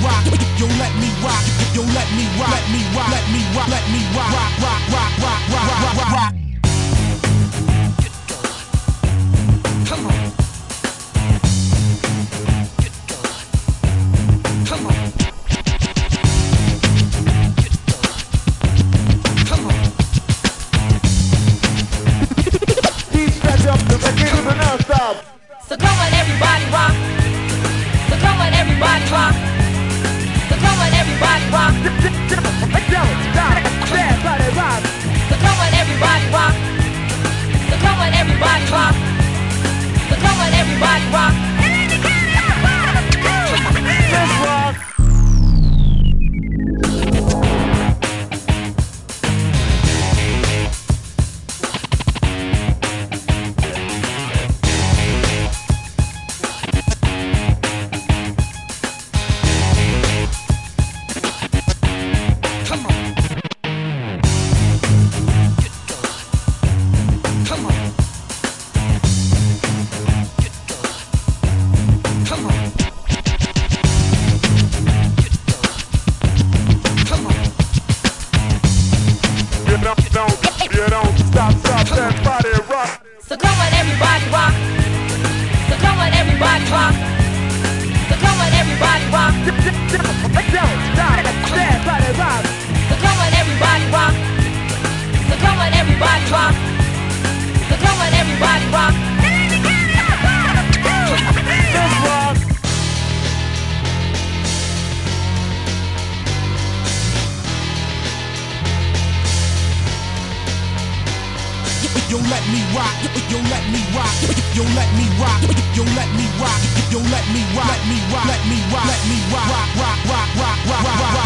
rock, yo let me rock, yo let me rock, let me rock, let me rock, let me rock, rock, rock, rock, rock, rock, rock, rock. Come on. Come on. Come on. Keep stretch up the beginning and now stop. So come on, everybody rock. So come on, everybody rock. So come on, everybody rock. Don't stop. Everybody rock. So come on, everybody rock. So come on, everybody rock. So come on, everybody rock. Let's rock. Come on. Come on. Come on. Come on. You don't stop, everybody rock. So come on, everybody rock. So come on, everybody rock. So come on, everybody rock. Don't stop, everybody rock. So come on, everybody rock. So come on, everybody rock. So come on, everybody rock. Let's rock. Yo let me rock, yo let me rock, yo let me rock, yo let me rock, yo let me rock, let me rock, let me rock, let me rock, rock, rock, rock, rock, rock, rock, rock.